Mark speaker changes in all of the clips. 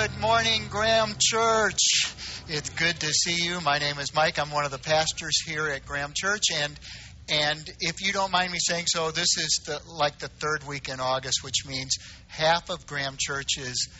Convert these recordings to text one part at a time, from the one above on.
Speaker 1: Good morning, Graham Church. It's good to see you. My name is Mike. I'm one of the pastors here at Graham Church, and if you don't mind me saying so, this is the third week in August, which means half of Graham Church is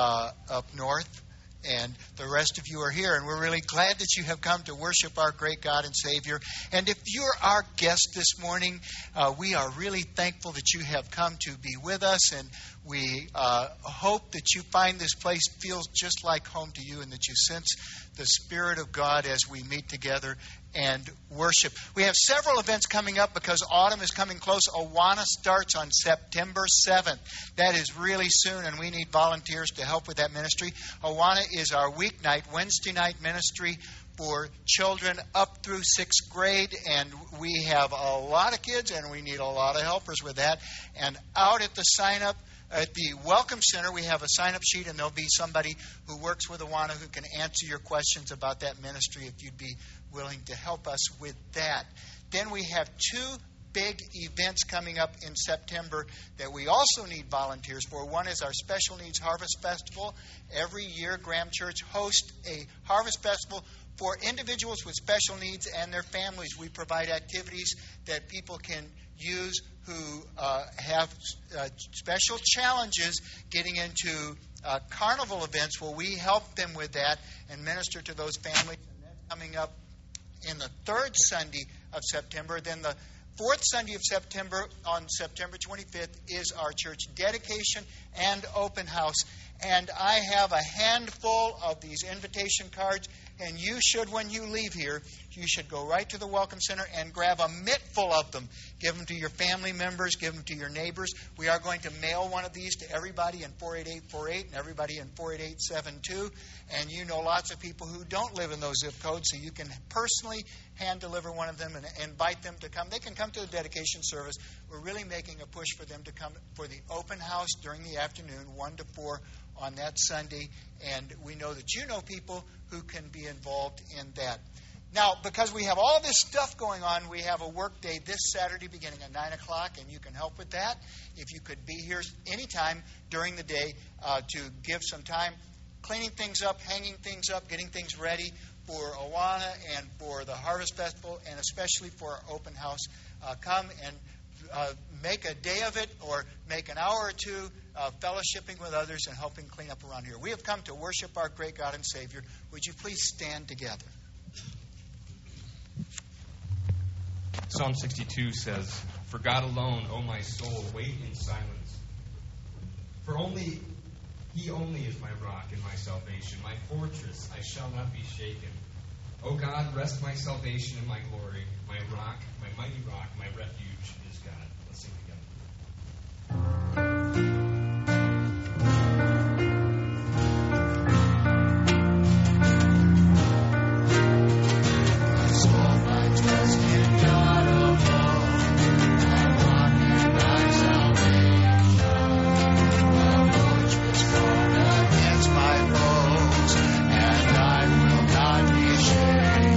Speaker 1: up north, and the rest of you are here. And we're really glad that you have come to worship our great God and Savior. And if you're our guest this morning, we are really thankful that you have come to be with us, and we hope that you find this place feels just like home to you and that you sense the Spirit of God as we meet together and worship. We have several events coming up because autumn is coming close. Awana starts on September 7th. That is really soon, and we need volunteers to help with that ministry. Awana is our weeknight, Wednesday night ministry for children up through 6th grade, and we have a lot of kids, and we need a lot of helpers with that. And out at the sign-up, at the Welcome Center, we have a sign-up sheet, and there'll be somebody who works with Awana who can answer your questions about that ministry if you'd be willing to help us with that. Then we have two big events coming up in September that we also need volunteers for. One is our Special Needs Harvest Festival. Every year, Graham Church hosts a Harvest Festival for individuals with special needs and their families. We provide activities that people can use who have special challenges getting into carnival events. Well, we help them with that and minister to those families. And that's coming up in the third Sunday of September. Then the fourth Sunday of September, on September 25th, is our church dedication and open house. And I have a handful of these invitation cards, and you should, when you leave here, you should go right to the Welcome Center and grab a mittful of them. Give them to your family members, give them to your neighbors. We are going to mail one of these to everybody in 48848 and everybody in 48872. And you know lots of people who don't live in those zip codes, so you can personally hand deliver one of them and invite them to come. They can come to the dedication service. We're really making a push for them to come for the open house during the afternoon, 1 to 4 on that Sunday. And we know that you know people who can be involved in that. Now, because we have all this stuff going on, we have a work day this Saturday beginning at 9 o'clock, and you can help with that. If you could be here anytime during the day to give some time cleaning things up, hanging things up, getting things ready for Awana and for the Harvest Festival, and especially for our open house. Come and make a day of it, or make an hour or two fellowshipping with others and helping clean up around here. We have come to worship our great God and Savior. Would you please stand together?
Speaker 2: Psalm 62 says, "For God alone, O my soul, wait in silence. For He only is my rock and my salvation, my fortress, I shall not be shaken. O God, rest my salvation and my glory, my rock, my mighty rock, my refuge is God." Let's sing together.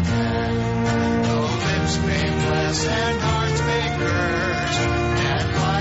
Speaker 1: And hearts may curse, and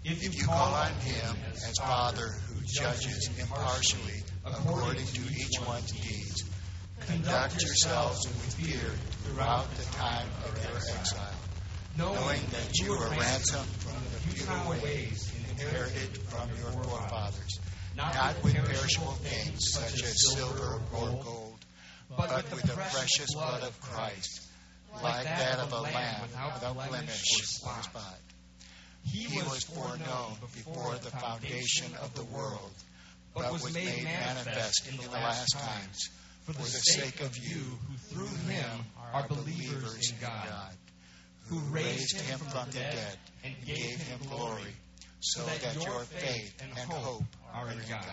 Speaker 1: If you call on him as Father who judges impartially according to each one's deeds, conduct yourselves with fear throughout the time of your exile, knowing that you were ransomed from the futile ways inherited from your forefathers, not with perishable things such as silver or gold, but with the precious blood of Christ, like that of a lamb without blemish or spot. He was foreknown before the foundation of the world, but was made manifest in the last times for the sake of you who through him are believers in God, who raised him from the dead and gave him glory, so that your faith and hope are in God.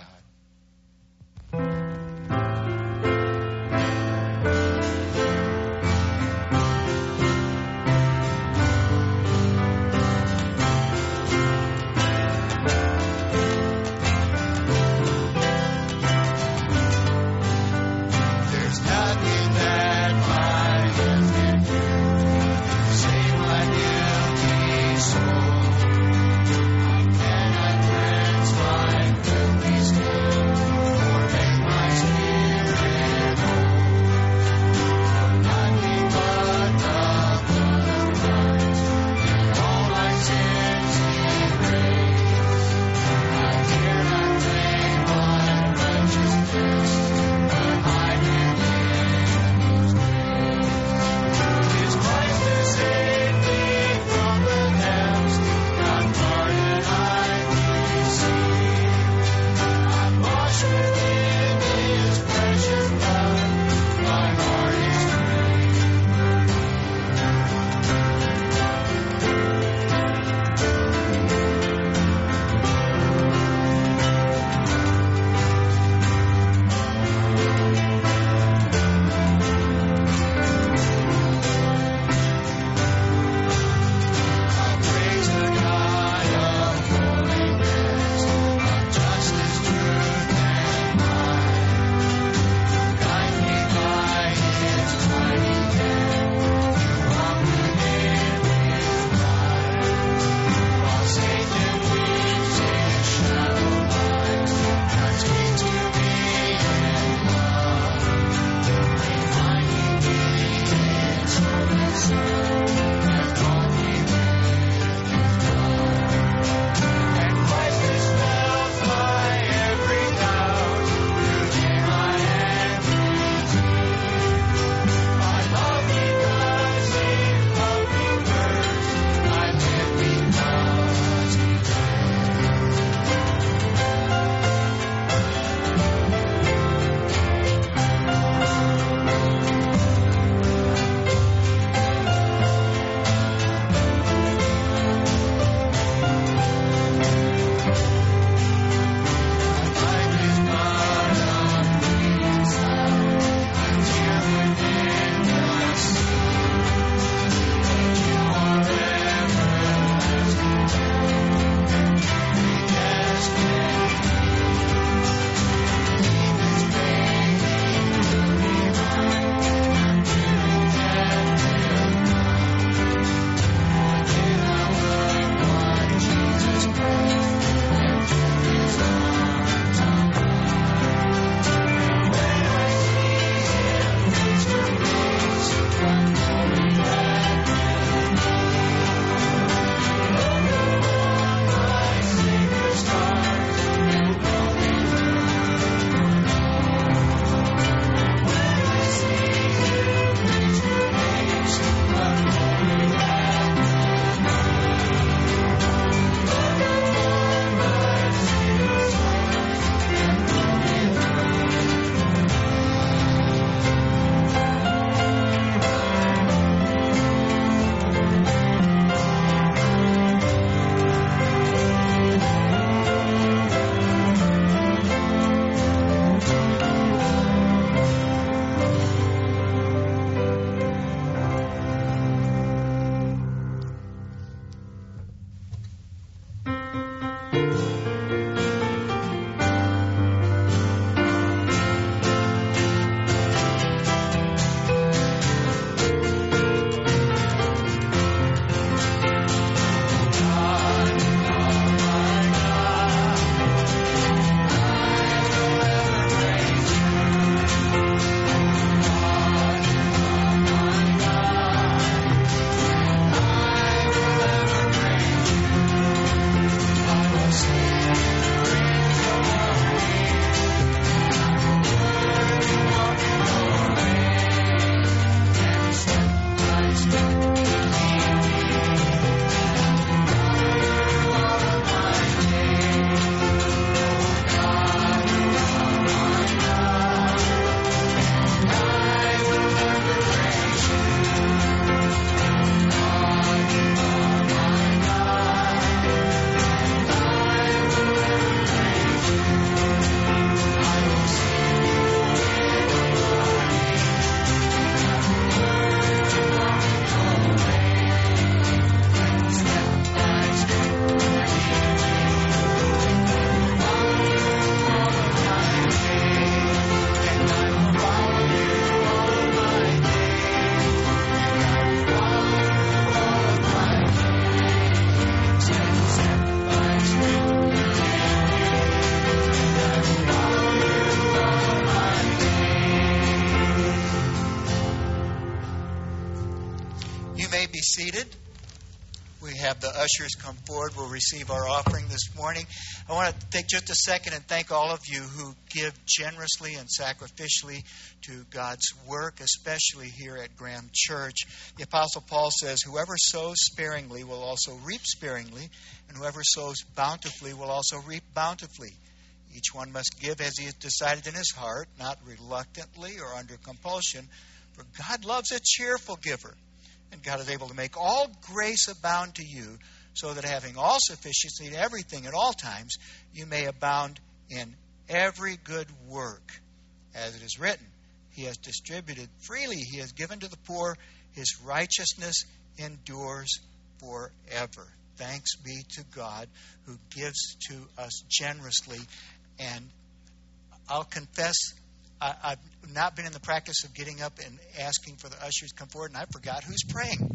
Speaker 1: seated. We have the ushers come forward. We'll receive our offering this morning. I want to take just a second and thank all of you who give generously and sacrificially to God's work, especially here at Graham Church. The Apostle Paul says, whoever sows sparingly will also reap sparingly, and whoever sows bountifully will also reap bountifully. Each one must give as he has decided in his heart, not reluctantly or under compulsion, for God loves a cheerful giver. And God is able to make all grace abound to you, so that having all sufficiency in everything at all times, you may abound in every good work. As it is written, He has distributed freely, He has given to the poor, His righteousness endures forever. Thanks be to God who gives to us generously. And I'll confess, I've not been in the practice of getting up and asking for the ushers to come forward, and I forgot who's praying.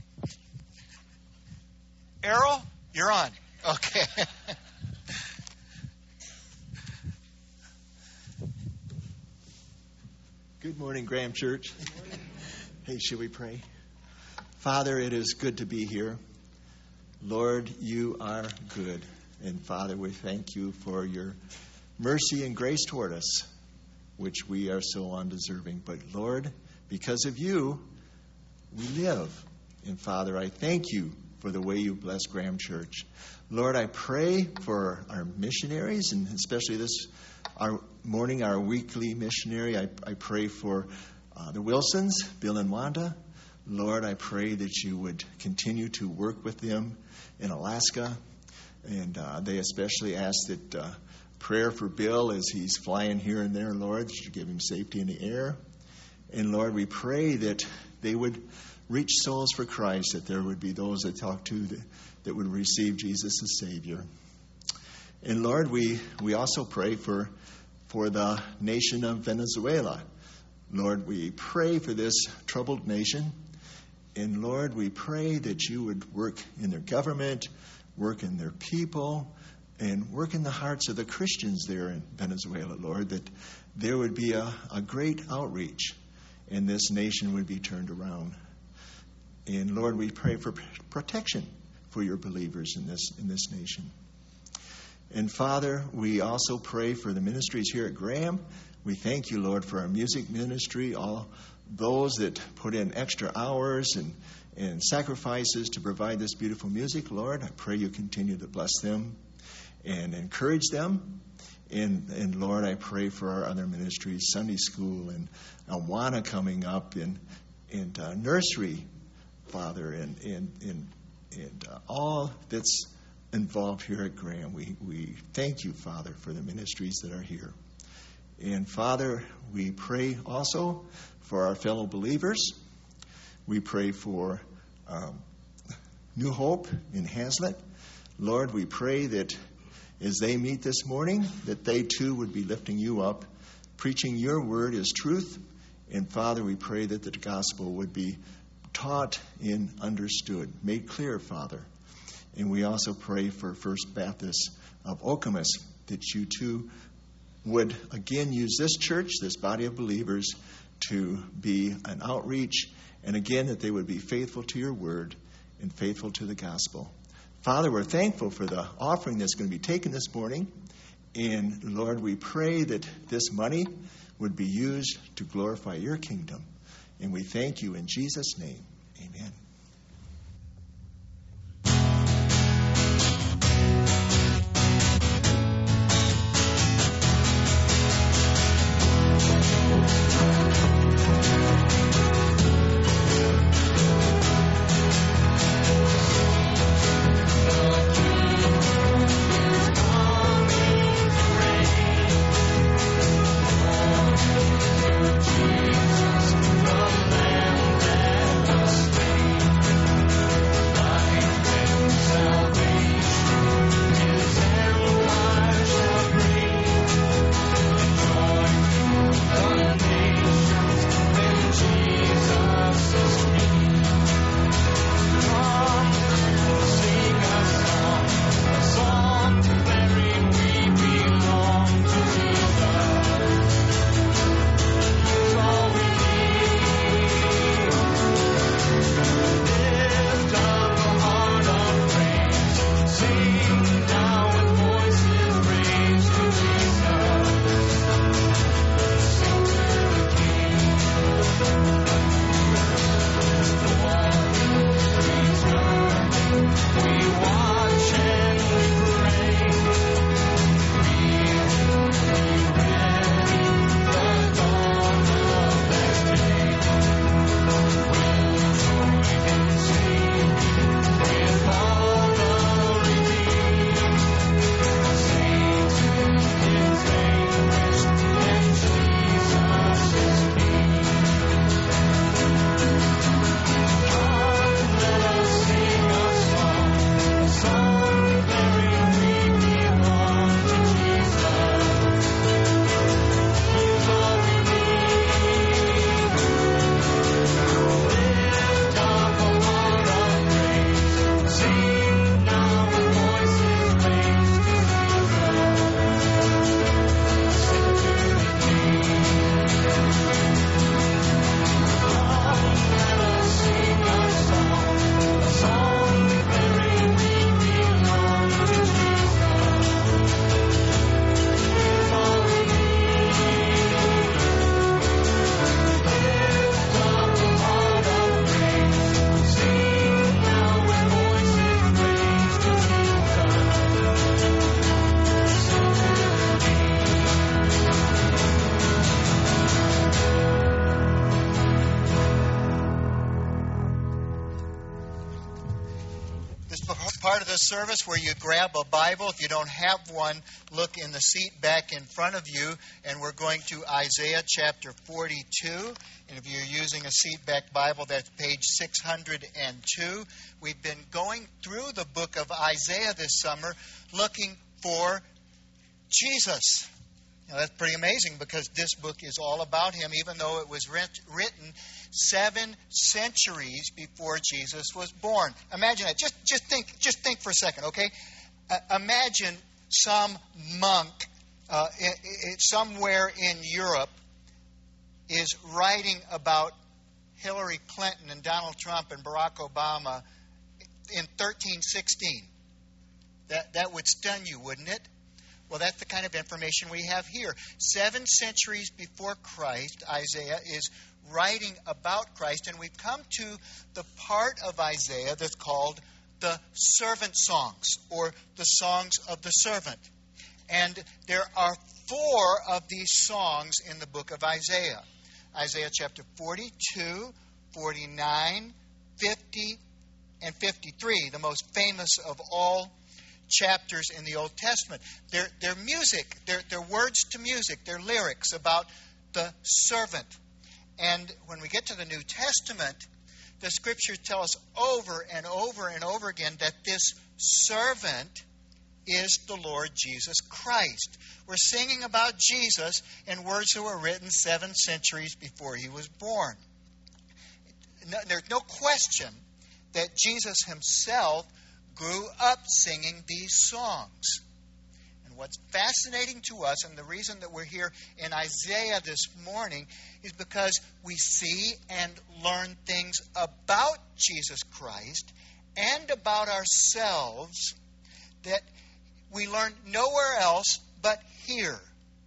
Speaker 1: Errol, you're on. Okay.
Speaker 3: Good morning, Graham Church. Hey, should we pray? Father, it is good to be here. Lord, you are good. And Father, we thank you for your mercy and grace toward us, which we are so undeserving. But Lord, because of you, we live. And Father, I thank you for the way you bless Graham Church. Lord, I pray for our missionaries, and especially this our morning, our weekly missionary. I pray for the Wilsons, Bill and Wanda. Lord, I pray that you would continue to work with them in Alaska. And they especially ask that prayer for Bill as he's flying here and there, Lord, that you give him safety in the air. And Lord, we pray that they would reach souls for Christ, that there would be those that talk to that would receive Jesus as Savior. And Lord, we also pray for the nation of Venezuela. Lord, we pray for this troubled nation. And Lord, we pray that you would work in their government, work in their people, and work in the hearts of the Christians there in Venezuela, Lord, that there would be a great outreach and this nation would be turned around. And Lord, we pray for protection for your believers in this nation. And Father, we also pray for the ministries here at Graham. We thank you, Lord, for our music ministry, all those that put in extra hours and sacrifices to provide this beautiful music. Lord, I pray you continue to bless them and encourage them. And Lord, I pray for our other ministries, Sunday school and Awana coming up, and nursery, Father, and all that's involved here at Graham. We thank you, Father, for the ministries that are here. And Father, we pray also for our fellow believers. We pray for New Hope in Hazlet. Lord, we pray that as they meet this morning, that they too would be lifting you up, preaching your word as truth. And Father, we pray that the gospel would be taught and understood, made clear, Father. And we also pray for First Baptist of Okemos, that you too would again use this church, this body of believers, to be an outreach, and again that they would be faithful to your word and faithful to the gospel. Father, we're thankful for the offering that's going to be taken this morning. And Lord, we pray that this money would be used to glorify your kingdom. And we thank you in Jesus' name. Amen.
Speaker 4: Jesus, the Lamb that was slain.
Speaker 1: service where you grab a Bible. If you don't have one, look in the seat back in front of you, and we're going to Isaiah chapter 42. And if you're using a seat back Bible, that's page 602. We've been going through the book of Isaiah this summer looking for Jesus. Now, that's pretty amazing because this book is all about him, even though it was written 7 centuries before Jesus was born. Imagine that. Just think for a second, okay? Imagine some monk somewhere in Europe is writing about Hillary Clinton and Donald Trump and Barack Obama in 1316. That would stun you, wouldn't it? Well, that's the kind of information we have here. 7 centuries before Christ, Isaiah is writing about Christ, and we've come to the part of Isaiah that's called the servant songs, or the songs of the servant. And there are 4 of these songs in the book of Isaiah. Isaiah chapter 42, 49, 50, and 53, the most famous of all chapters in the Old Testament. They're music. They're words to music. They're lyrics about the servant. And when we get to the New Testament, the Scriptures tell us over and over and over again that this servant is the Lord Jesus Christ. We're singing about Jesus in words that were written 7 centuries before he was born. There's no question that Jesus himself grew up singing these songs. And what's fascinating to us, and the reason that we're here in Isaiah this morning, is because we see and learn things about Jesus Christ and about ourselves that we learn nowhere else but here.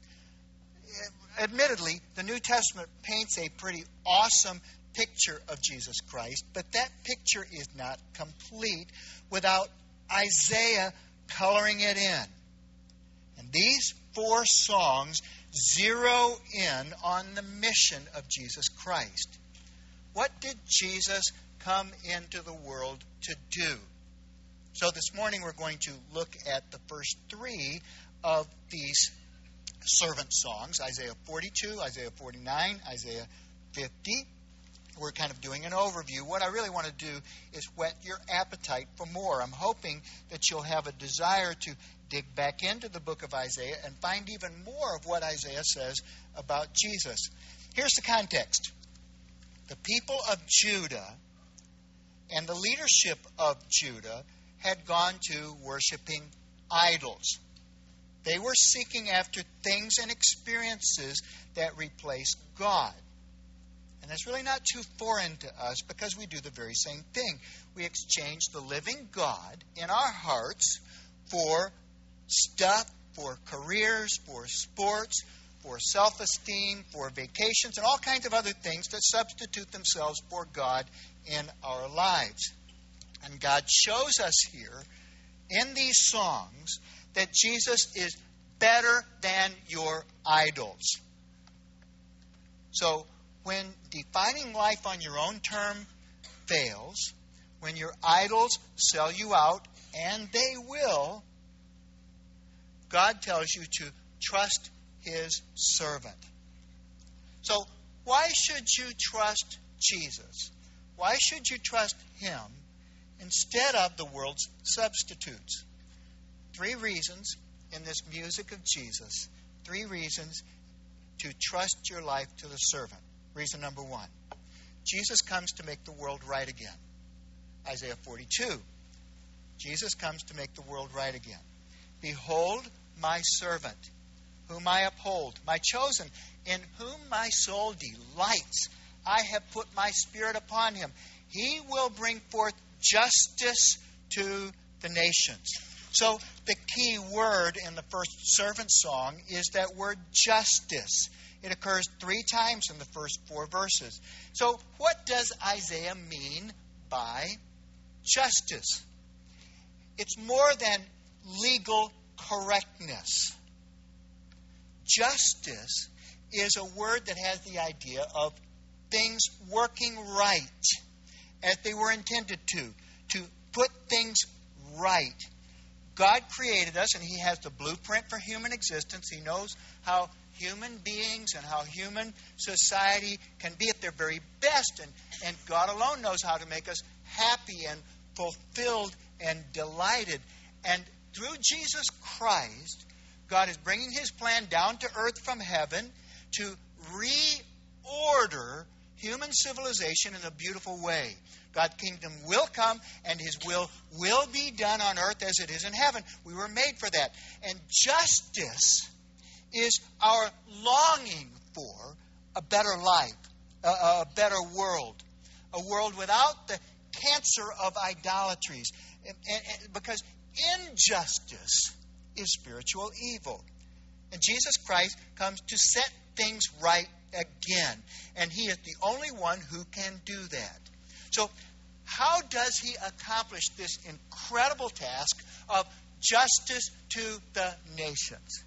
Speaker 1: Admittedly, the New Testament paints a pretty awesome picture of Jesus Christ, but that picture is not complete without Isaiah coloring it in. And these 4 songs zero in on the mission of Jesus Christ. What did Jesus come into the world to do? So this morning we're going to look at the first 3 of these servant songs, Isaiah 42, Isaiah 49, Isaiah 50. We're kind of doing an overview. What I really want to do is whet your appetite for more. I'm hoping that you'll have a desire to dig back into the book of Isaiah and find even more of what Isaiah says about Jesus. Here's the context. The people of Judah and the leadership of Judah had gone to worshiping idols. They were seeking after things and experiences that replaced God. And that's really not too foreign to us because we do the very same thing. We exchange the living God in our hearts for stuff, for careers, for sports, for self-esteem, for vacations, and all kinds of other things that substitute themselves for God in our lives. And God shows us here in these songs that Jesus is better than your idols. So, when defining life on your own term fails, when your idols sell you out, and they will, God tells you to trust his servant. So, why should you trust Jesus? Why should you trust him instead of the world's substitutes? 3 reasons in this music of Jesus. 3 reasons to trust your life to the servant. Reason number 1. Jesus comes to make the world right again. Isaiah 42. Jesus comes to make the world right again. Behold my servant, whom I uphold, my chosen, in whom my soul delights. I have put my spirit upon him. He will bring forth justice to the nations. So the key word in the first servant song is that word justice. It occurs 3 times in the first 4 verses. So what does Isaiah mean by justice? It's more than legal correctness. Justice is a word that has the idea of things working right as they were intended to put things right. God created us, and He has the blueprint for human existence. He knows how human beings and how human society can be at their very best. And God alone knows how to make us happy and fulfilled and delighted. And through Jesus Christ, God is bringing His plan down to earth from heaven to reorder human civilization in a beautiful way. God's kingdom will come, and His will be done on earth as it is in heaven. We were made for that. And justice is our longing for a better life, a better world, a world without the cancer of idolatries. Because injustice is spiritual evil. And Jesus Christ comes to set things right again. And He is the only one who can do that. So, how does He accomplish this incredible task of justice to the nations?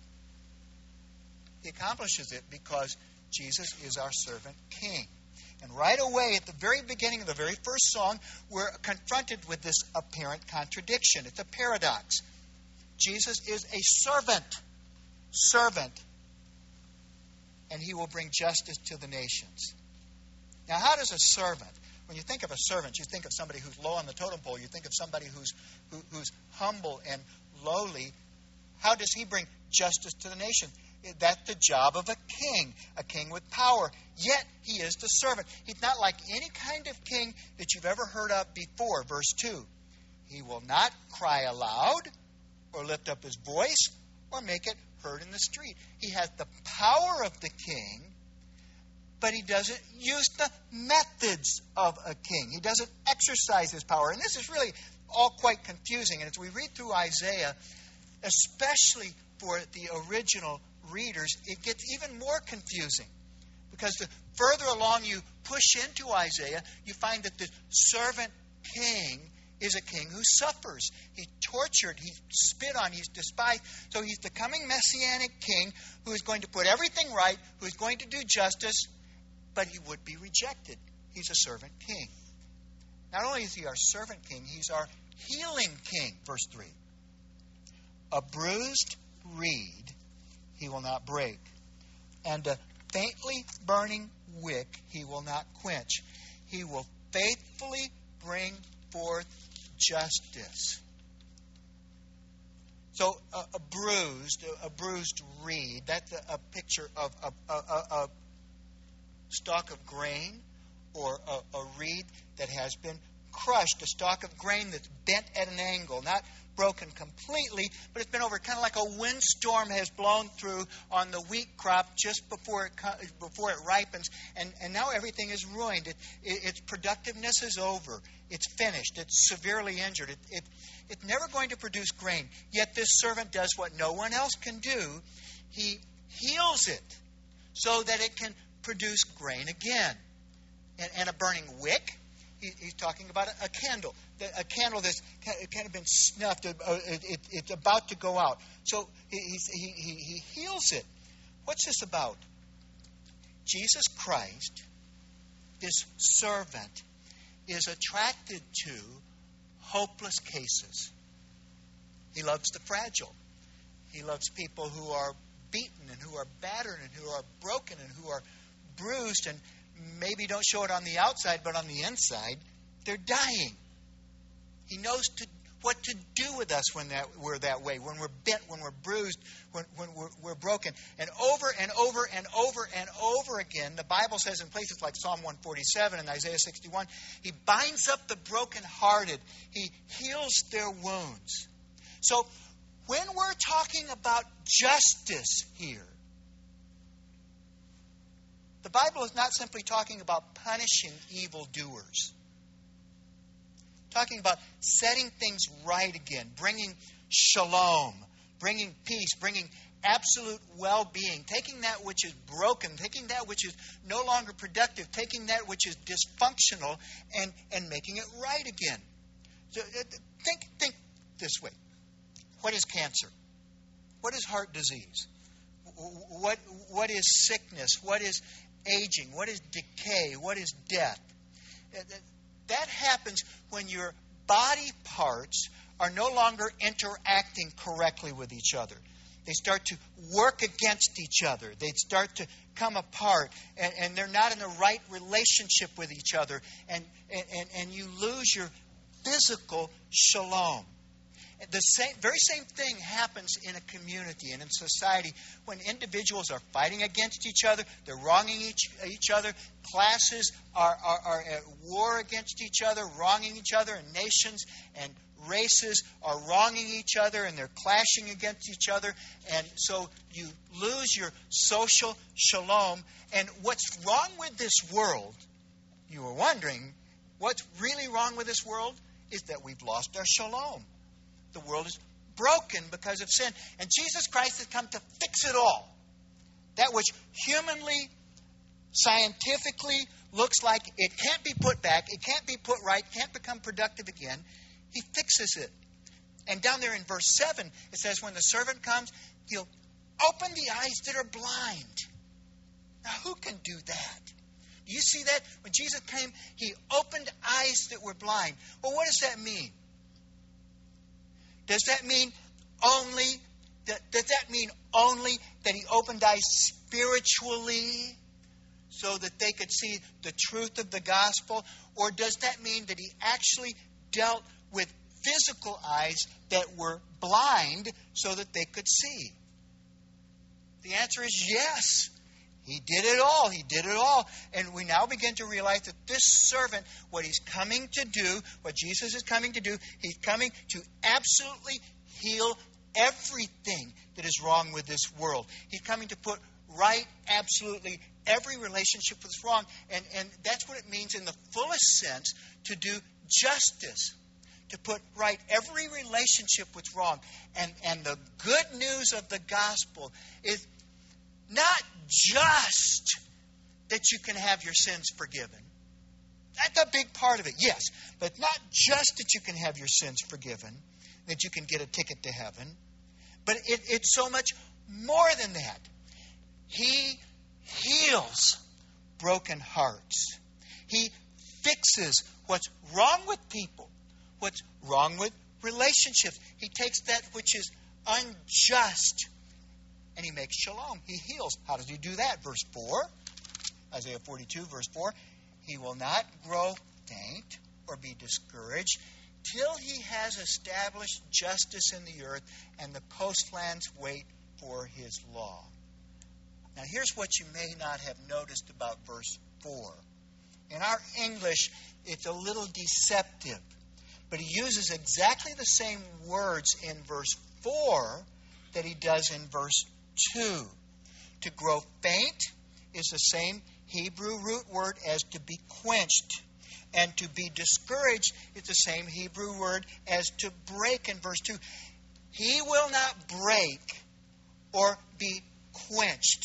Speaker 1: He accomplishes it because Jesus is our servant king. And right away, at the very beginning of the very first song, we're confronted with this apparent contradiction. It's a paradox. Jesus is a servant, and He will bring justice to the nations. Now, how does a servant, when you think of a servant, you think of somebody who's low on the totem pole, you think of somebody who's humble and lowly. How does he bring justice to the nation? That's the job of a king with power. Yet he is the servant. He's not like any kind of king that you've ever heard of before. Verse 2, He will not cry aloud or lift up His voice or make it heard in the street. He has the power of the king, but He doesn't use the methods of a king. He doesn't exercise His power. And this is really all quite confusing. And as we read through Isaiah, especially for the original readers, it gets even more confusing. Because the further along you push into Isaiah, you find that the servant king is a king who suffers. He's tortured, he's spit on, he's despised. So he's the coming messianic king who is going to put everything right, who is going to do justice, but he would be rejected. He's a servant king. Not only is He our servant king, He's our healing king. Verse 3. A bruised reed He will not break, and a faintly burning wick He will not quench. He will faithfully bring forth justice. So a bruised reed, that's a picture of a stalk of grain or a reed that has been crushed, a stalk of grain that's bent at an angle, not broken completely, but it's been over, kind of like a windstorm has blown through on the wheat crop just before it ripens, and now everything is ruined. Its productiveness is over. It's finished. It's severely injured. It's never going to produce grain. Yet this servant does what no one else can do. He heals it so that it can produce grain again. And a burning wick, he's talking about a candle. A candle that's kind of been snuffed. It's about to go out. So he heals it. What's this about? Jesus Christ, this servant, is attracted to hopeless cases. He loves the fragile. He loves people who are beaten and who are battered and who are broken and who are bruised and maybe don't show it on the outside, but on the inside, they're dying. He knows what to do with us when we're that way, when we're bent, when we're bruised, when we're broken. And over and over and over and over again, the Bible says in places like Psalm 147 and Isaiah 61, He binds up the brokenhearted. He heals their wounds. So when we're talking about justice here, the Bible is not simply talking about punishing evildoers. Talking about setting things right again, bringing shalom, bringing peace, bringing absolute well-being, taking that which is broken, taking that which is no longer productive, taking that which is dysfunctional and making it right again. So think this way. What is cancer? What is heart disease? What is sickness? What is aging? What is decay? What is death? That happens when your body parts are no longer interacting correctly with each other. They start to work against each other. They start to come apart, and they're not in the right relationship with each other. And you lose your physical shalom. The very same thing happens in a community and in society when individuals are fighting against each other, they're wronging each other, classes are at war against each other, wronging each other, and nations and races are wronging each other and they're clashing against each other, and so you lose your social shalom. And what's wrong with this world, you were wondering, what's really wrong with this world is that we've lost our shalom. The world is broken because of sin. And Jesus Christ has come to fix it all. That which humanly, scientifically looks like it can't be put back, it can't be put right, can't become productive again, He fixes it. And down there in verse 7, it says, when the servant comes, He'll open the eyes that are blind. Now, who can do that? Do you see that? When Jesus came, He opened eyes that were blind. Well, what does that mean? Does that mean only that He opened eyes spiritually so that they could see the truth of the gospel? Or does that mean that He actually dealt with physical eyes that were blind so that they could see? The answer is yes. He did it all. He did it all. And we now begin to realize that this servant, what he's coming to do, what Jesus is coming to do, He's coming to absolutely heal everything that is wrong with this world. He's coming to put right absolutely every relationship that's wrong. And that's what it means in the fullest sense to do justice. To put right every relationship that's wrong. And the good news of the gospel is not just that you can have your sins forgiven. That's a big part of it, yes. But not just that you can have your sins forgiven, that you can get a ticket to heaven. But it's so much more than that. He heals broken hearts. He fixes what's wrong with people, what's wrong with relationships. He takes that which is unjust and He makes shalom. He heals. How does He do that? Verse 4, Isaiah 42, verse 4. He will not grow faint or be discouraged till He has established justice in the earth and the coastlands wait for His law. Now here's what you may not have noticed about verse 4. In our English, it's a little deceptive. But He uses exactly the same words in verse 4 that He does in verse 2. To grow faint is the same Hebrew root word as to be quenched. And to be discouraged is the same Hebrew word as to break in verse 2. He will not break or be quenched.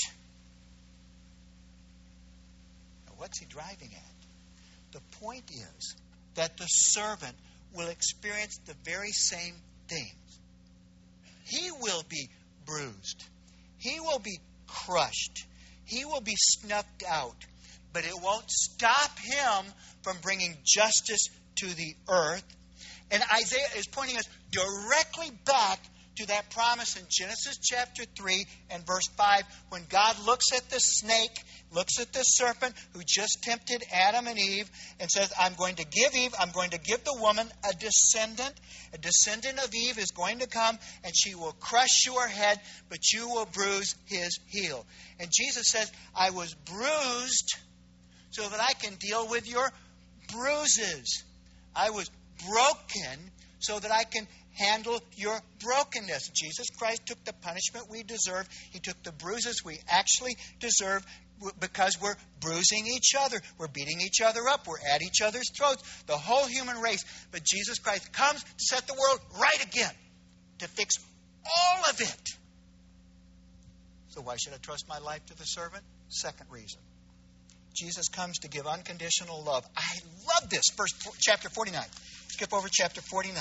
Speaker 1: Now, what's He driving at? The point is that the servant will experience the very same things. He will be bruised. He will be crushed. He will be snuffed out. But it won't stop Him from bringing justice to the earth. And Isaiah is pointing us directly back to that promise in Genesis chapter 3 and verse 5 when God looks at the snake, looks at the serpent who just tempted Adam and Eve and says, I'm going to give the woman a descendant. A descendant of Eve is going to come and she will crush your head, but you will bruise his heel. And Jesus says, I was bruised so that I can deal with your bruises. I was broken so that I can handle your brokenness. Jesus Christ took the punishment we deserve. He took the bruises we actually deserve because we're bruising each other. We're beating each other up. We're at each other's throats. The whole human race. But Jesus Christ comes to set the world right again. To fix all of it. So why should I trust my life to the servant? Second reason. Jesus comes to give unconditional love. I love this. Chapter 49. Skip over chapter 49.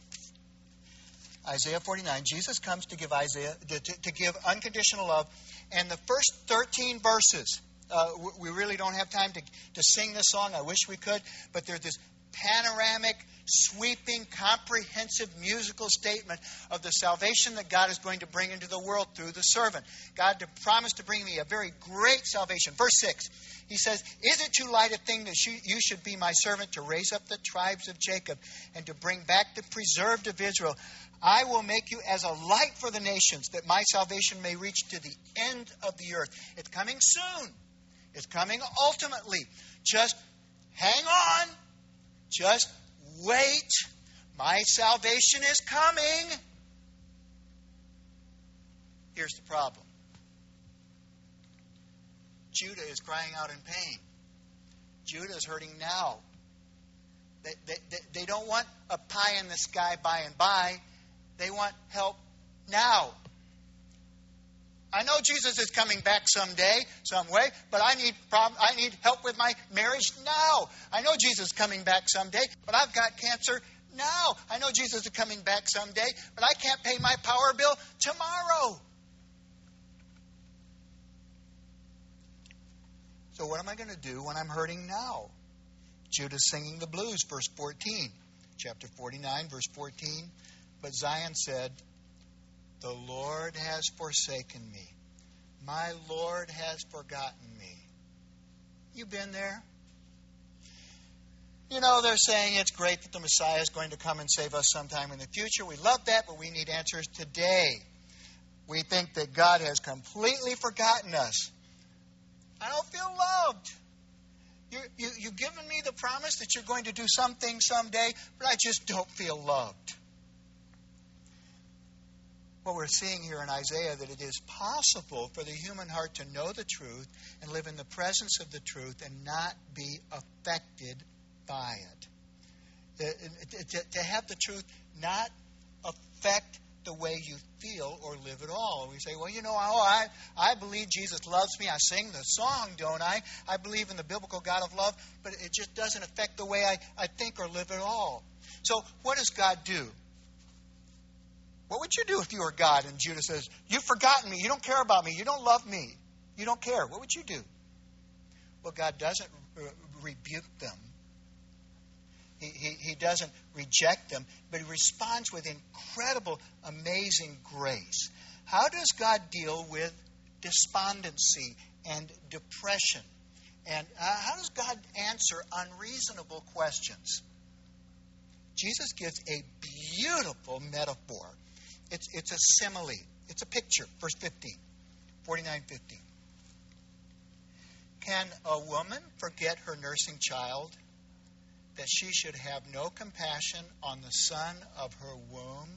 Speaker 1: Isaiah 49. Jesus comes to give to give unconditional love. And the first 13 verses, we really don't have time to sing this song. I wish we could. But there's this panoramic, sweeping, comprehensive musical statement of the salvation that God is going to bring into the world through the servant. God promised to bring me a very great salvation. Verse 6, he says, "Is it too light a thing that you should be my servant to raise up the tribes of Jacob and to bring back the preserved of Israel? I will make you as a light for the nations, that my salvation may reach to the end of the earth." It's coming soon. It's coming ultimately. Just hang on. Just wait. My salvation is coming. Here's the problem. Judah is crying out in pain. Judah is hurting now. They don't want a pie in the sky by and by. They want help now. I know Jesus is coming back someday, some way, but I need help with my marriage now. I know Jesus is coming back someday, but I've got cancer now. I know Jesus is coming back someday, but I can't pay my power bill tomorrow. So what am I going to do when I'm hurting now? Judah's singing the blues, verse 14. Chapter 49, verse 14. But Zion said, "The Lord has forsaken me. My Lord has forgotten me." You been there? You know, they're saying it's great that the Messiah is going to come and save us sometime in the future. We love that, but we need answers today. We think that God has completely forgotten us. I don't feel loved. You've given me the promise that you're going to do something someday, but I just don't feel loved. What we're seeing here in Isaiah, that it is possible for the human heart to know the truth and live in the presence of the truth and not be affected by it. To have the truth not affect the way you feel or live at all. We say, well, I believe Jesus loves me. I sing the song, don't I? I believe in the biblical God of love, but it just doesn't affect the way I think or live at all. So what does God do? What would you do if you were God and Judah says, "You've forgotten me. You don't care about me. You don't love me. You don't care"? What would you do? Well, God doesn't rebuke them. He doesn't reject them, but he responds with incredible, amazing grace. How does God deal with despondency and depression? And how does God answer unreasonable questions? Jesus gives a beautiful metaphor. It's a simile. It's a picture. Verse 15, 49:15. Can a woman forget her nursing child, that she should have no compassion on the son of her womb?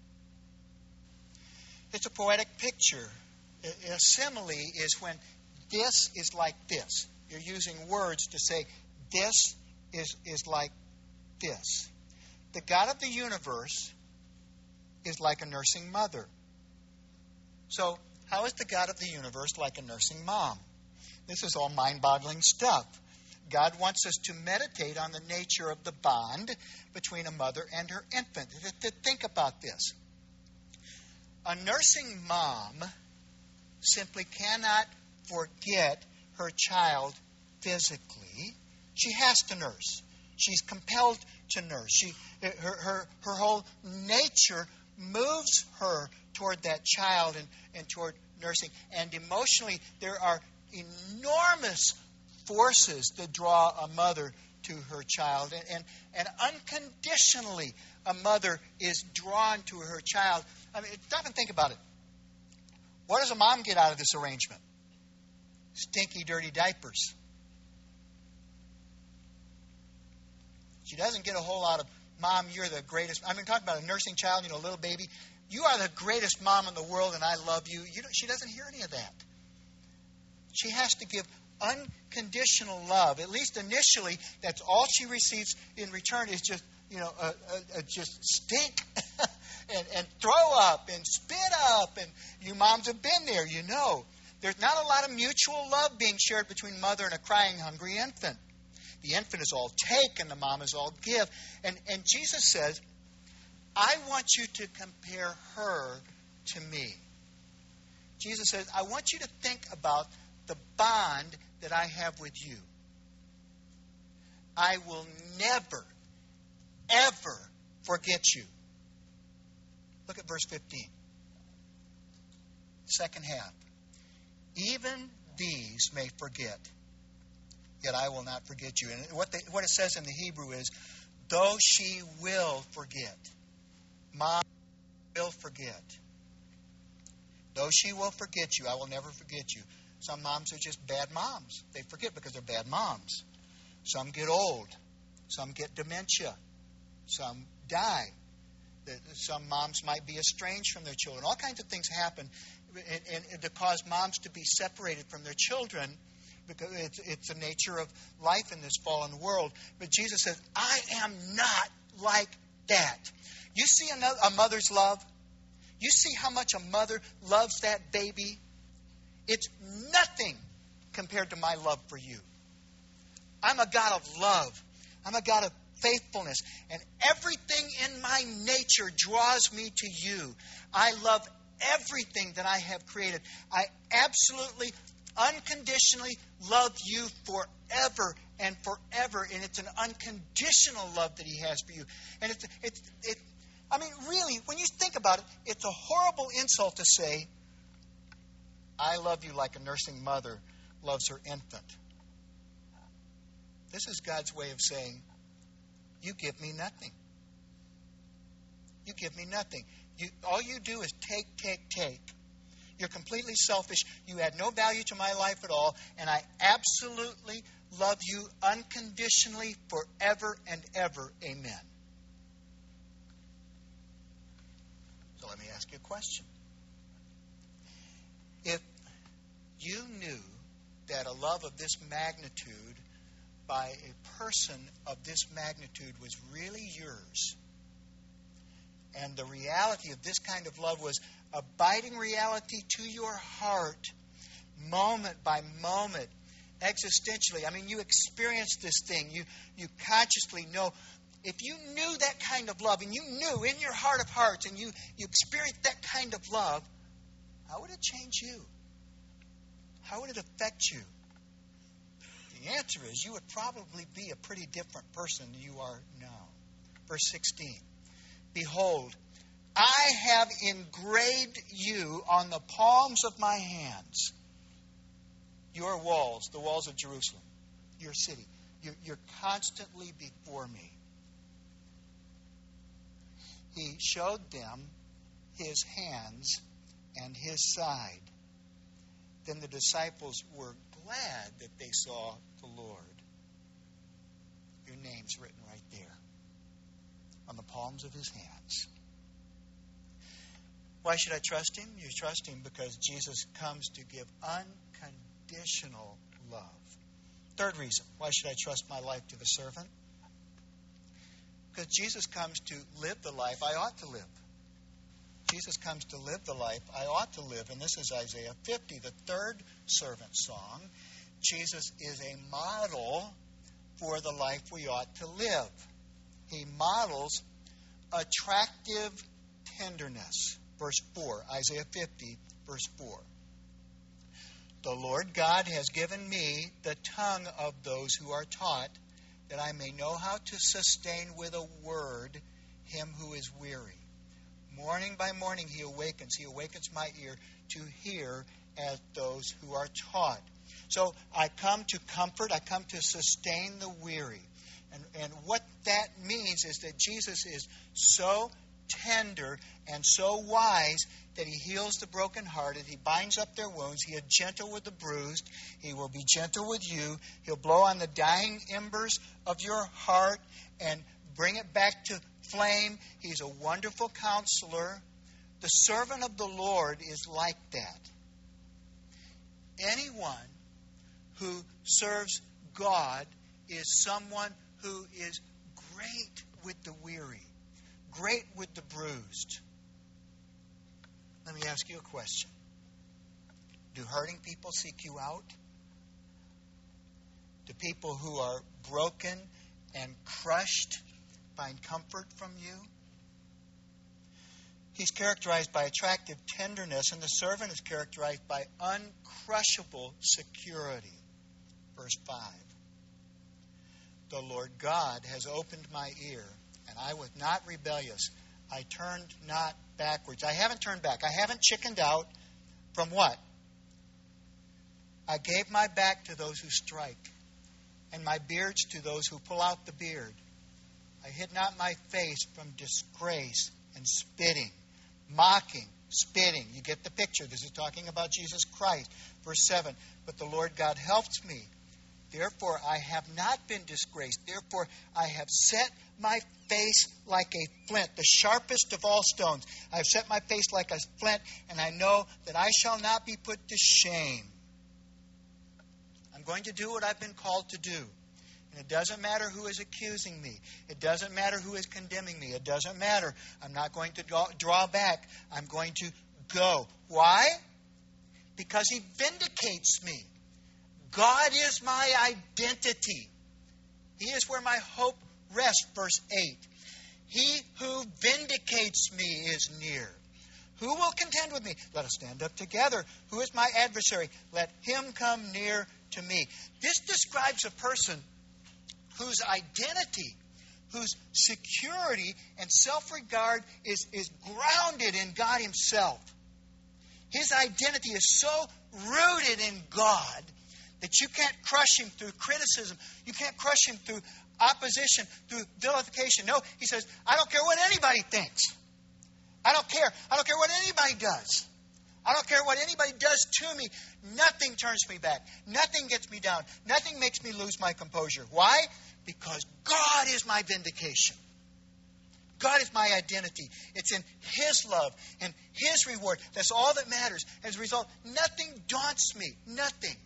Speaker 1: It's a poetic picture. A simile is when this is like this. You're using words to say this is like this. The God of the universe is like a nursing mother. So, how is the God of the universe like a nursing mom? This is all mind-boggling stuff. God wants us to meditate on the nature of the bond between a mother and her infant. To think about this. A nursing mom simply cannot forget her child physically. She has to nurse. She's compelled to nurse. Her whole nature moves her toward that child and toward nursing. And emotionally, there are enormous forces that draw a mother to her child. And unconditionally, a mother is drawn to her child. I mean, stop and think about it. What does a mom get out of this arrangement? Stinky, dirty diapers. She doesn't get a whole lot of, "Mom, you're the greatest." I mean, talk about a nursing child, a little baby. "You are the greatest mom in the world, and I love you." She doesn't hear any of that. She has to give unconditional love. At least initially, that's all she receives in return is just, just stink and throw up and spit up. And you moms have been there, There's not a lot of mutual love being shared between mother and a crying, hungry infant. The infant is all take and the mom is all give. And Jesus says, I want you to compare her to me. Jesus says, I want you to think about the bond that I have with you. I will never ever forget you. Look at verse 15. Second half. Even these may forget, yet I will not forget you. And what it says in the Hebrew is, though she will forget. Mom will forget. Though she will forget you, I will never forget you. Some moms are just bad moms. They forget because they're bad moms. Some get old. Some get dementia. Some die. Some moms might be estranged from their children. All kinds of things happen and to cause moms to be separated from their children, because it's the nature of life in this fallen world. But Jesus says, I am not like that. You see a mother's love? You see how much a mother loves that baby? It's nothing compared to my love for you. I'm a God of love. I'm a God of faithfulness. And everything in my nature draws me to you. I love everything that I have created. I absolutely, unconditionally love you forever and forever. And it's an unconditional love that He has for you. And I mean, really, when you think about it, it's a horrible insult to say, I love you like a nursing mother loves her infant. This is God's way of saying, you give me nothing. You give me nothing. All you do is take. You're completely selfish. You add no value to my life at all. And I absolutely love you unconditionally forever and ever. Amen. So let me ask you a question. If you knew that a love of this magnitude by a person of this magnitude was really yours, and the reality of this kind of love was abiding reality to your heart, moment by moment, existentially. I mean, you experience this thing. You consciously know. If you knew that kind of love, and you knew in your heart of hearts, and you experienced that kind of love, how would it change you? How would it affect you? The answer is you would probably be a pretty different person than you are now. Verse 16. Behold, I have engraved you on the palms of my hands. Your walls, the walls of Jerusalem, your city. You're constantly before me. He showed them His hands and His side. Then the disciples were glad that they saw the Lord. Your name's written right there on the palms of His hands. Why should I trust Him? You trust Him because Jesus comes to give unconditional love. Third reason, why should I trust my life to the servant? Because Jesus comes to live the life I ought to live. Jesus comes to live the life I ought to live. And this is Isaiah 50, the third servant song. Jesus is a model for the life we ought to live. He models attractive tenderness. Verse 4, Isaiah 50, verse 4. The Lord God has given me the tongue of those who are taught, that I may know how to sustain with a word him who is weary. Morning by morning He awakens my ear to hear as those who are taught. So I come to comfort, I come to sustain the weary. And what that means is that Jesus is so tender and so wise that He heals the brokenhearted. He binds up their wounds. He is gentle with the bruised. He will be gentle with you. He'll blow on the dying embers of your heart and bring it back to flame. He's a wonderful counselor. The servant of the Lord is like that. Anyone who serves God is someone who is great with the weary, great with the bruised. Let me ask you a question. Do hurting people seek you out? Do people who are broken and crushed find comfort from you? He's characterized by attractive tenderness, and the servant is characterized by uncrushable security. Verse 5. The Lord God has opened my ear. and I was not rebellious. I turned not backwards. I haven't turned back. I haven't chickened out from what? I gave my back to those who strike, and my beards to those who pull out the beard. I hid not my face from disgrace and spitting, mocking, spitting. You get the picture. This is talking about Jesus Christ. Verse 7, but the Lord God helped me. Therefore I have not been disgraced. Therefore I have set my face like a flint, the sharpest of all stones. I have set my face like a flint, and I know that I shall not be put to shame. I'm going to do what I've been called to do. And it doesn't matter who is accusing me. It doesn't matter who is condemning me. It doesn't matter. I'm not going to draw back. I'm going to go. Why? Because He vindicates me. God is my identity. He is where my hope rests. Verse 8. He who vindicates me is near. Who will contend with me? Let us stand up together. Who is my adversary? Let him come near to me. This describes a person whose identity, whose security and self-regard is grounded in God Himself. His identity is so rooted in God that you can't crush Him through criticism. You can't crush Him through opposition, through vilification. No, He says, I don't care what anybody thinks. I don't care. I don't care what anybody does. I don't care what anybody does to me. Nothing turns me back. Nothing gets me down. Nothing makes me lose my composure. Why? Because God is my vindication. God is my identity. It's in His love and His reward. That's all that matters. As a result, nothing daunts me. Nothing.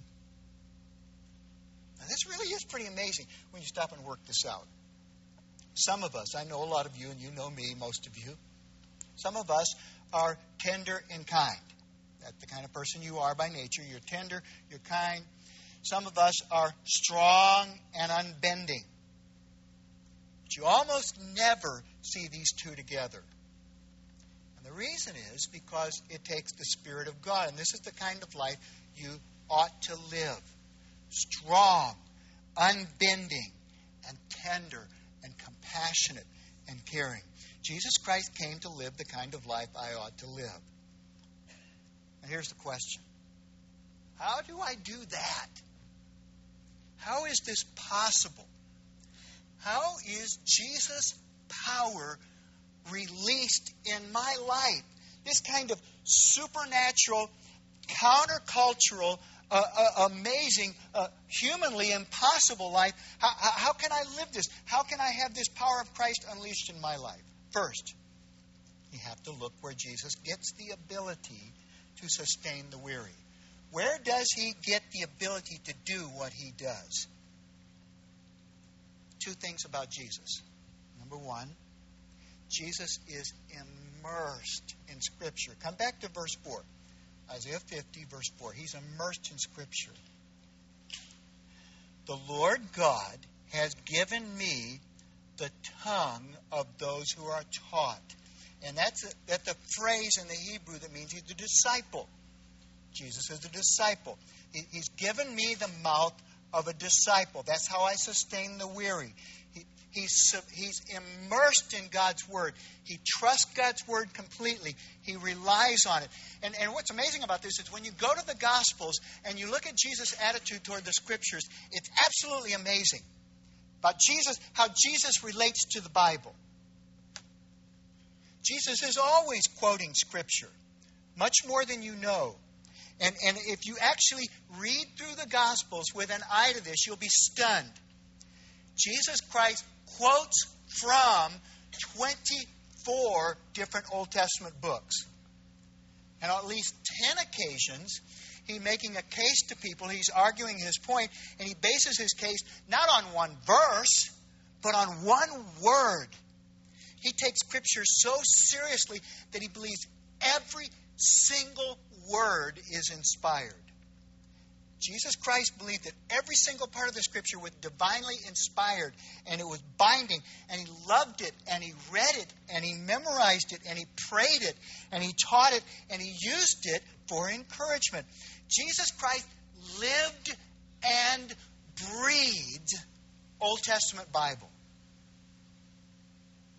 Speaker 1: Now, this really is pretty amazing when you stop and work this out. Some of us, I know a lot of you, and you know me, most of you. Some of us are tender and kind. That's the kind of person you are by nature. You're tender, you're kind. Some of us are strong and unbending. But you almost never see these two together. And the reason is because it takes the Spirit of God. And this is the kind of life you ought to live. Strong, unbending, and tender, and compassionate, and caring. Jesus Christ came to live the kind of life I ought to live. Now here's the question. How do I do that? How is this possible? How is Jesus' power released in my life? This kind of supernatural, countercultural, amazing, humanly impossible life. How can I live this? How can I have this power of Christ unleashed in my life? First, you have to look where Jesus gets the ability to sustain the weary. Where does He get the ability to do what He does? Two things about Jesus. Number one, Jesus is immersed in Scripture. Come back to verse 4. Isaiah 50, verse 4. He's immersed in Scripture. The Lord God has given me the tongue of those who are taught. And that's the phrase in the Hebrew that means He's the disciple. Jesus is the disciple. He's given me the mouth of a disciple. That's how I sustain the weary. He's immersed in God's Word. He trusts God's Word completely. He relies on it. And what's amazing about this is when you go to the Gospels and you look at Jesus' attitude toward the Scriptures, it's absolutely amazing about Jesus, how Jesus relates to the Bible. Jesus is always quoting Scripture, much more than you know. And if you actually read through the Gospels with an eye to this, you'll be stunned. Jesus Christ quotes from 24 different Old Testament books. And on at least 10 occasions, he's making a case to people. He's arguing his point, and he bases his case not on one verse, but on one word. He takes Scripture so seriously that he believes every single word is inspired. Jesus Christ believed that every single part of the Scripture was divinely inspired, and it was binding, and he loved it, and he read it, and he memorized it, and he prayed it, and he taught it, and he used it for encouragement. Jesus Christ lived and breathed Old Testament Bible.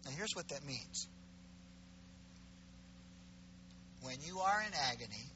Speaker 1: Now here's what that means. When you are in agony,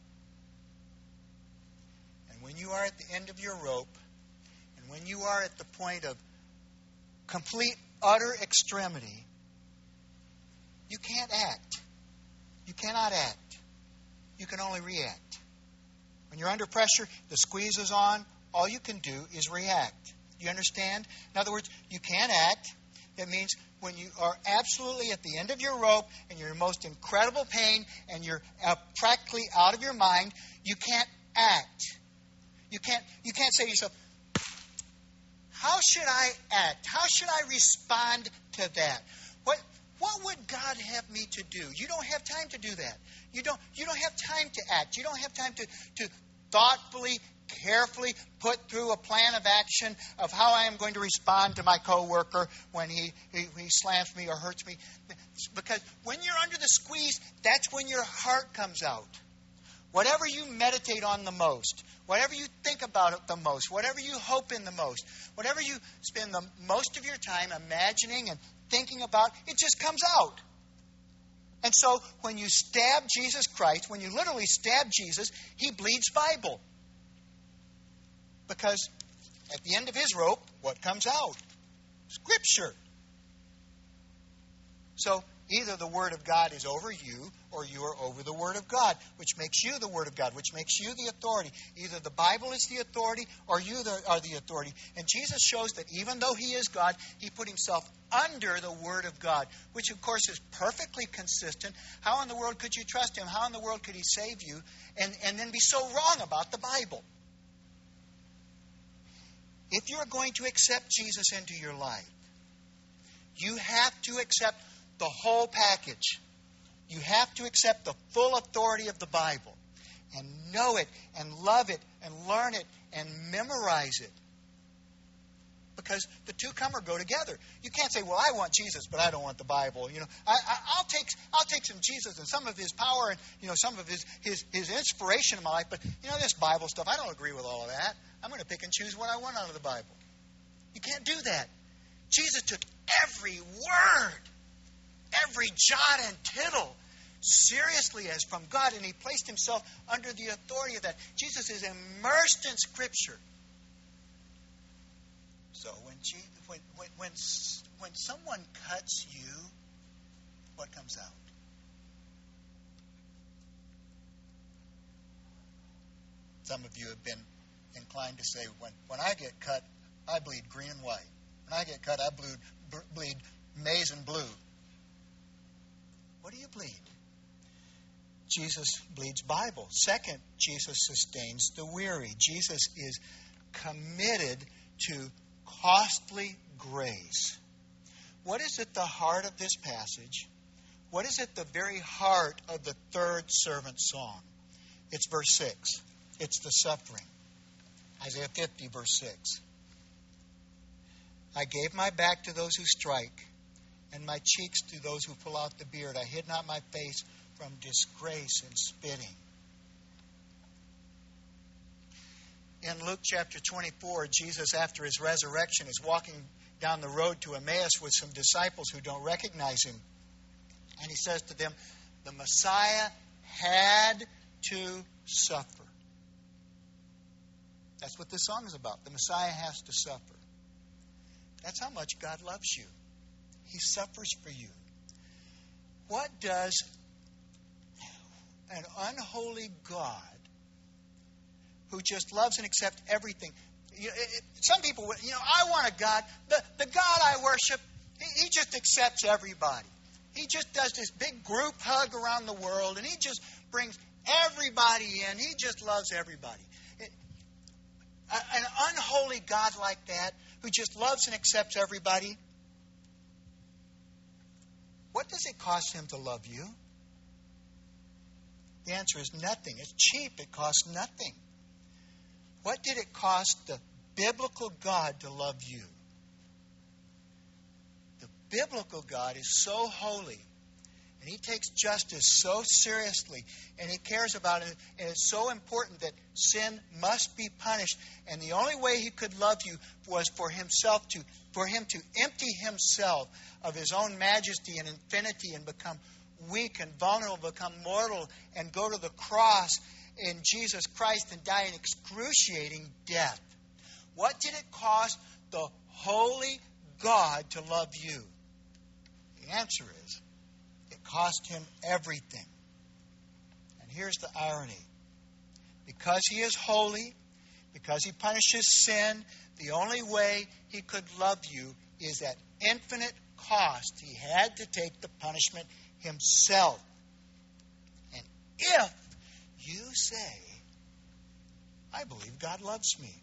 Speaker 1: and when you are at the end of your rope, and when you are at the point of complete, utter extremity, you can't act. You cannot act. You can only react. When you're under pressure, the squeeze is on, all you can do is react. You understand? In other words, you can't act. It means when you are absolutely at the end of your rope and you're in most incredible pain and you're practically out of your mind, you can't act. You can't say to yourself, how should I act? How should I respond to that? What would God have me to do? You don't have time to do that. You don't have time to act. You don't have time to thoughtfully, carefully put through a plan of action of how I am going to respond to my coworker when he slams me or hurts me. Because when you're under the squeeze, that's when your heart comes out. Whatever you meditate on the most, whatever you think about it the most, whatever you hope in the most, whatever you spend the most of your time imagining and thinking about, it just comes out. And so when you stab Jesus Christ, when you literally stab Jesus, he bleeds Bible. Because at the end of his rope, what comes out? Scripture. So either the Word of God is over you or you are over the Word of God, which makes you the Word of God, which makes you the authority. Either the Bible is the authority or you are the authority. And Jesus shows that even though he is God, he put himself under the Word of God, which of course is perfectly consistent. How in the world could you trust him? How in the world could he save you and then be so wrong about the Bible? If you're going to accept Jesus into your life, you have to accept the whole package. You have to accept the full authority of the Bible and know it and love it and learn it and memorize it. Because the two come or go together. You can't say, well, I want Jesus, but I don't want the Bible. You know, I'll take some Jesus and some of his power and, you know, some of his inspiration in my life, but, you know, this Bible stuff, I don't agree with all of that. I'm going to pick and choose what I want out of the Bible. You can't do that. Jesus took every word, every jot and tittle seriously as from God, and he placed himself under the authority of that. Jesus is immersed in Scripture. So when someone cuts you, what comes out? Some of you have been inclined to say, when I get cut, I bleed green and white. When I get cut, I bleed maize and blue. What do you bleed? Jesus bleeds Bible. Second, Jesus sustains the weary. Jesus is committed to costly grace. What is at the heart of this passage? What is at the very heart of the third servant song? It's verse 6. It's the suffering. Isaiah 50, verse 6. I gave my back to those who strike, and my cheeks to those who pull out the beard. I hid not my face from disgrace and spitting. In Luke chapter 24, Jesus, after his resurrection, is walking down the road to Emmaus with some disciples who don't recognize him. And he says to them, the Messiah had to suffer. That's what this song is about. The Messiah has to suffer. That's how much God loves you. He suffers for you. What does an unholy God who just loves and accepts everything? Some people, I want a God. The God I worship, he just accepts everybody. He just does this big group hug around the world, and he just brings everybody in. He just loves everybody. An unholy God like that, who just loves and accepts everybody, what does it cost him to love you? The answer is nothing. It's cheap. It costs nothing. What did it cost the biblical God to love you? The biblical God is so holy And he takes justice so seriously, and he cares about it, and it's so important that sin must be punished. And the only way he could love you was for him to empty himself of his own majesty and infinity and become weak and vulnerable, become mortal, and go to the cross in Jesus Christ and die an excruciating death. What did it cost the holy God to love you? The answer is, it cost him everything. And here's the irony. Because he is holy, because he punishes sin, the only way he could love you is at infinite cost. He had to take the punishment himself. And if you say, I believe God loves me,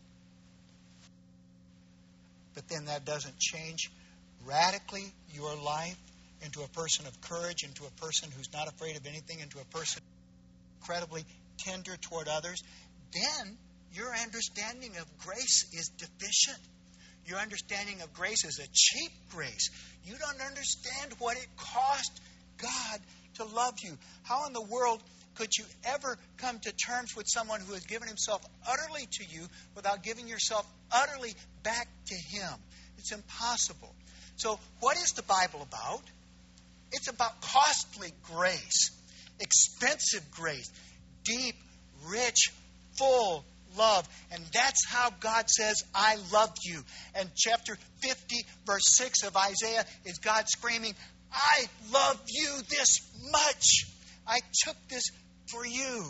Speaker 1: but then that doesn't change radically your life into a person of courage, into a person who's not afraid of anything, into a person incredibly tender toward others, then your understanding of grace is deficient. Your understanding of grace is a cheap grace. You don't understand what it cost God to love you. How in the world could you ever come to terms with someone who has given himself utterly to you without giving yourself utterly back to him? It's impossible. So what is the Bible about? It's about costly grace, expensive grace, deep, rich, full love. And that's how God says, I love you. And chapter 50, verse 6 of Isaiah is God screaming, I love you this much. I took this for you.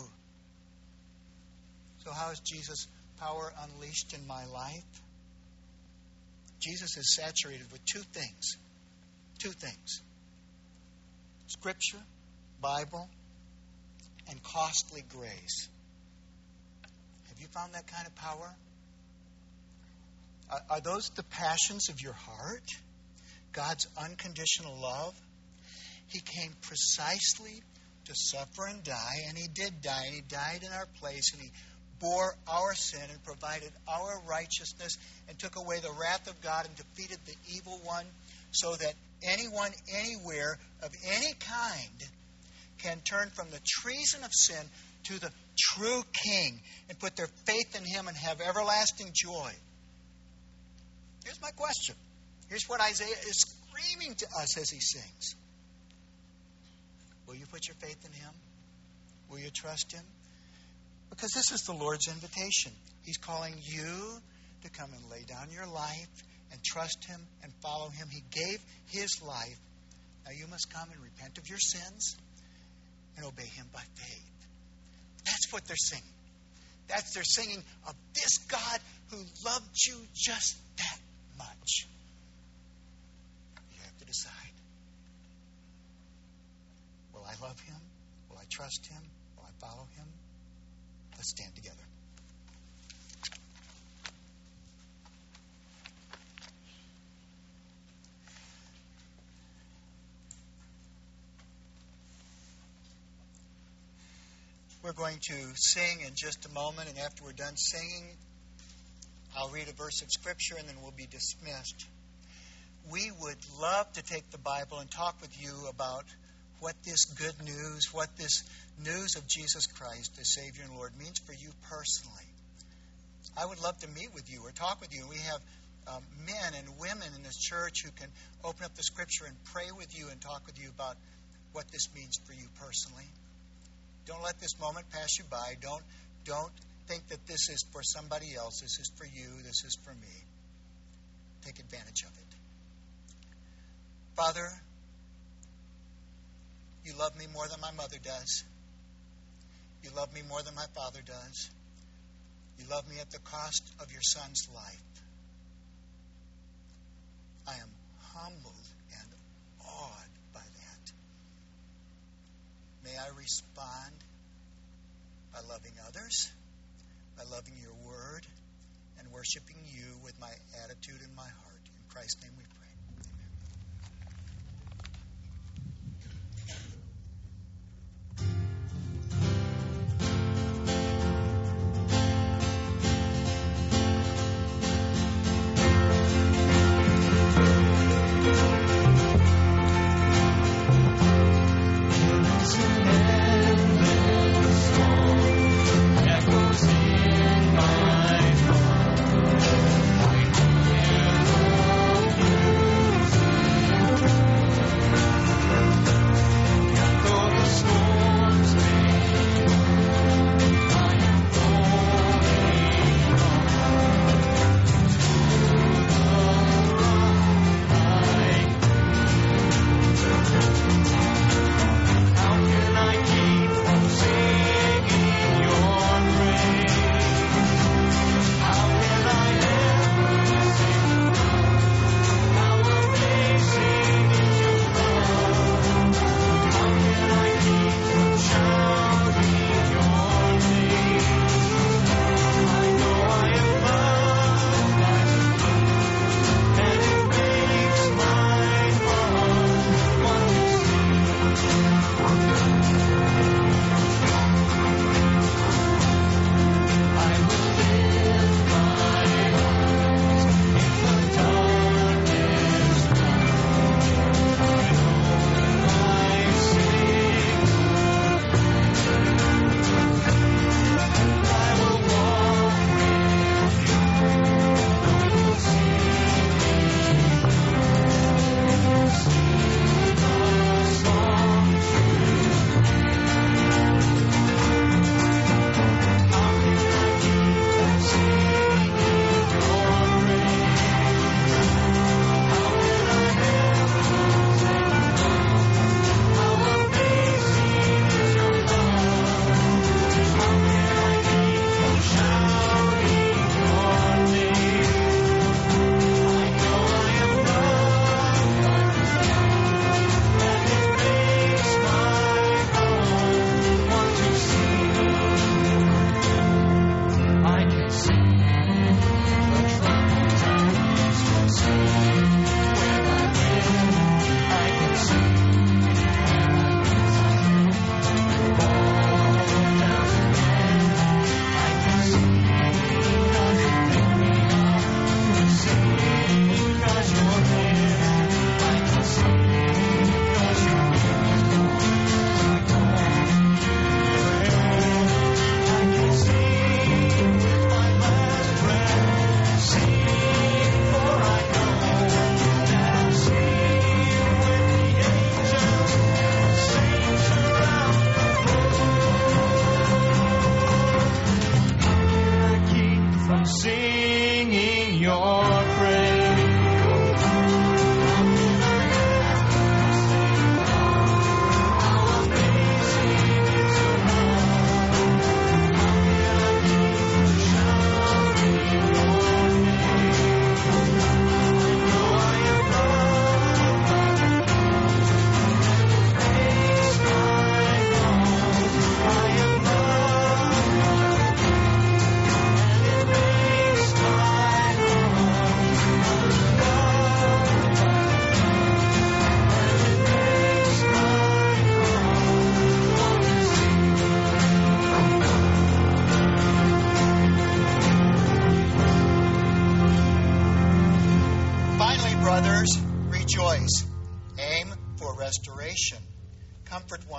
Speaker 1: So how is Jesus' power unleashed in my life? Jesus is saturated with two things. Two things. Scripture, Bible, and costly grace. Have you found that kind of power? Are those the passions of your heart? God's unconditional love? He came precisely to suffer and die, and he did die, and he died in our place, and he bore our sin and provided our righteousness and took away the wrath of God and defeated the evil one, so that anyone, anywhere, of any kind can turn from the treason of sin to the true King and put their faith in him and have everlasting joy. Here's my question. Here's what Isaiah is screaming to us as he sings. Will you put your faith in him? Will you trust him? Because this is the Lord's invitation. He's calling you to come and lay down your life and trust him and follow him. He gave his life. Now you must come and repent of your sins and obey him by faith. That's what they're singing. That's their singing of this God who loved you just that much. You have to decide. Will I love him? Will I trust him? Will I follow him? Let's stand together. We're going to sing in just a moment, and after we're done singing, I'll read a verse of Scripture, and then we'll be dismissed. We would love to take the Bible and talk with you about what this good news, what this news of Jesus Christ, the Savior and Lord, means for you personally. I would love to meet with you or talk with you. We have men and women in this church who can open up the Scripture and pray with you and talk with you about what this means for you personally. Don't let this moment pass you by. Don't think that this is for somebody else. This is for you. This is for me. Take advantage of it. Father, you love me more than my mother does. You love me more than my father does. You love me at the cost of your son's life. I am humbled and awed by that. May I respond by loving others, by loving your word, and worshiping you with my attitude and my heart. In Christ's name we pray.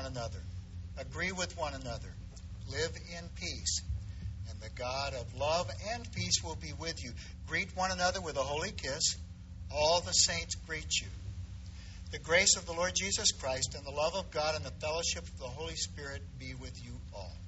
Speaker 1: another. Agree with one another. Live in peace. And the God of love and peace will be with you. Greet one another with a holy kiss. All the saints greet you. The grace of the Lord Jesus Christ and the love of God and the fellowship of the Holy Spirit be with you all.